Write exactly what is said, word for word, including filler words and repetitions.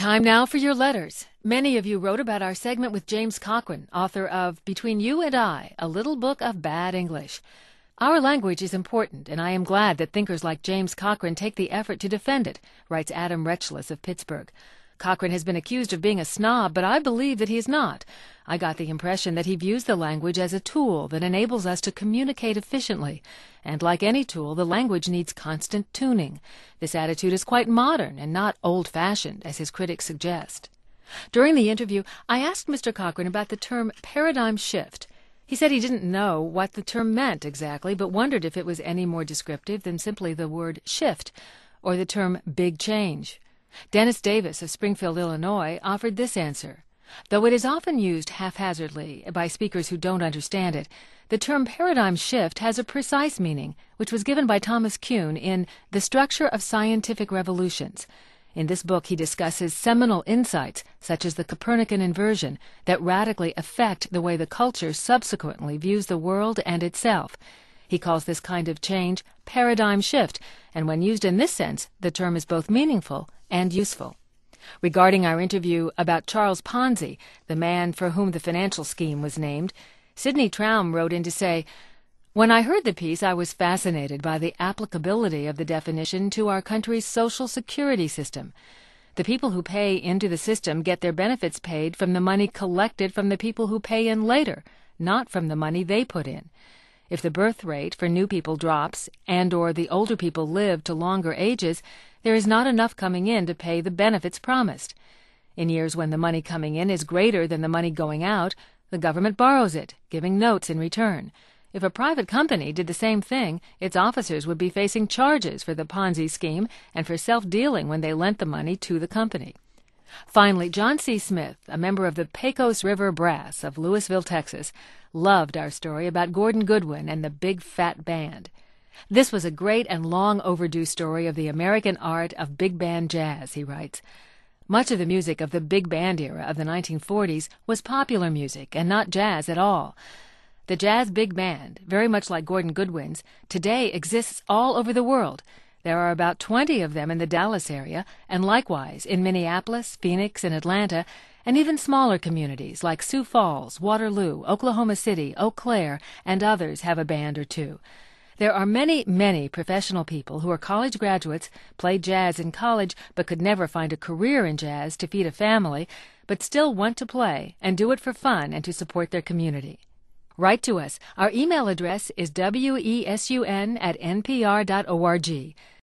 Time now for your letters. Many of you wrote about our segment with James Cochran, author of Between You and I, A Little Book of Bad English. Our language is important, and I am glad that thinkers like James Cochran take the effort to defend it, writes Adam Retchless of Pittsburgh. Cochran has been accused of being a snob, but I believe that he is not. I got the impression that he views the language as a tool that enables us to communicate efficiently. And like any tool, the language needs constant tuning. This attitude is quite modern and not old-fashioned, as his critics suggest. During the interview, I asked Mister Cochran about the term paradigm shift. He said he didn't know what the term meant exactly, but wondered if it was any more descriptive than simply the word shift, or the term big change. Dennis Davis of Springfield, Illinois, offered this answer. Though it is often used haphazardly by speakers who don't understand it, the term paradigm shift has a precise meaning, which was given by Thomas Kuhn in The Structure of Scientific Revolutions. In this book, he discusses seminal insights, such as the Copernican inversion, that radically affect the way the culture subsequently views the world and itself. He calls this kind of change paradigm shift, and when used in this sense, the term is both meaningful and useful. Regarding our interview about Charles Ponzi, the man for whom the financial scheme was named, Sidney Traum wrote in to say, "When I heard the piece, I was fascinated by the applicability of the definition to our country's social security system. The people who pay into the system get their benefits paid from the money collected from the people who pay in later, not from the money they put in. If the birth rate for new people drops and or the older people live to longer ages, there is not enough coming in to pay the benefits promised. In years when the money coming in is greater than the money going out, the government borrows it, giving notes in return. If a private company did the same thing, its officers would be facing charges for the Ponzi scheme and for self-dealing when they lent the money to the company." Finally, John C. Smith, a member of the Pecos River Brass of Lewisville, Texas, loved our story about Gordon Goodwin and the Big Fat Band. "This was a great and long overdue story of the American art of big band jazz," he writes. "Much of the music of the big band era of the nineteen forties was popular music and not jazz at all. The jazz big band, very much like Gordon Goodwin's, today exists all over the world. There are about twenty of them in the Dallas area, and likewise in Minneapolis, Phoenix, and Atlanta, and even smaller communities like Sioux Falls, Waterloo, Oklahoma City, Eau Claire, and others have a band or two. There are many, many professional people who are college graduates, played jazz in college, but could never find a career in jazz to feed a family, but still want to play and do it for fun and to support their community. Write to us. Our email address is wesun at n p r dot org.